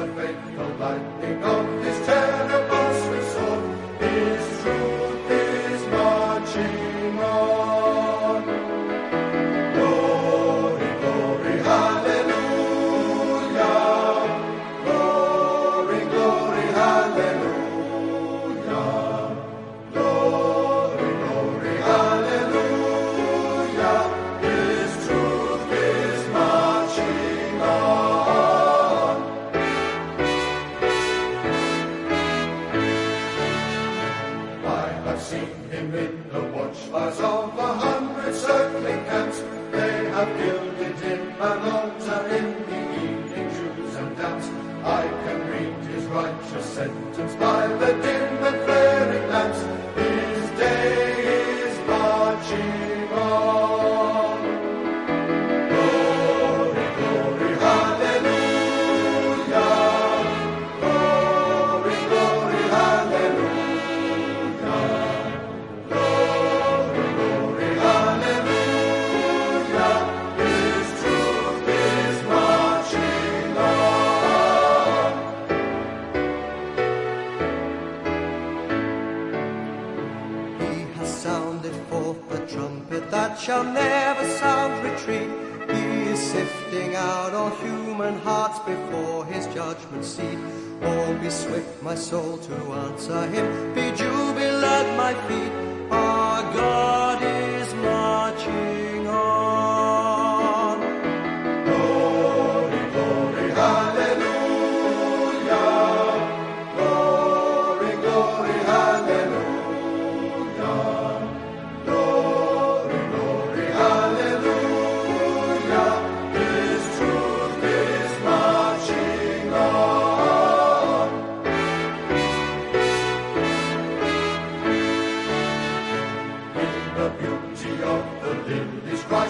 the faithful lightning of his terrible swift sword. His truth is marching on. Glory, glory, hallelujah. Glory, glory, hallelujah. Glory, glory, hallelujah. His truth is marching on. I have seen him in the watchfires of 100 circling camps. They have gilded him an altar in the evening dews and damps. I can read his righteous sentence by the dim and flaring lamps. His day is marching on. Glory, glory, hallelujah. Glory, glory, hallelujah. Glory, glory, hallelujah. His truth is marching on. He has sounded forth the trumpet that shall never sound retreat. He is sifting out all human hearts before his judgment seat. Oh, be swift, my soul, to answer him. Be jubilant, my feet. Our God is marching on. Glory, glory, hallelujah. Glory, glory, hallelujah. Glory, glory, hallelujah. His truth is marching on. In the beauty of the lilies,